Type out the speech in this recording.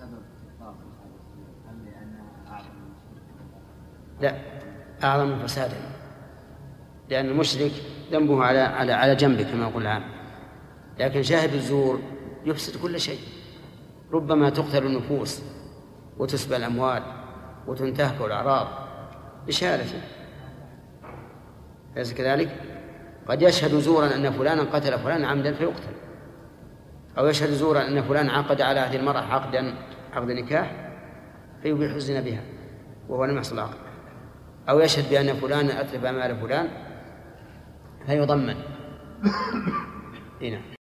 لا، أعظم فسادا، لأن المشرك ذنبه على جنبه كما يقول العام، لكن شاهد الزور يفسد كل شيء، ربما تقتل النفوس وتسبى الأموال وتنتهك الأعراض بشهادته. أليس كذلك؟ قد يشهد زورا أن فلانا قتل فلانا عمدا فيقتل، أو يشهد زورا أن فلان عقد على هذه المرأة عقد نكاح فيبيح الزنا بها وهو لم يحصل عقد، أو يشهد بأن فلانا أتلف مال فلان فيضمن. هنا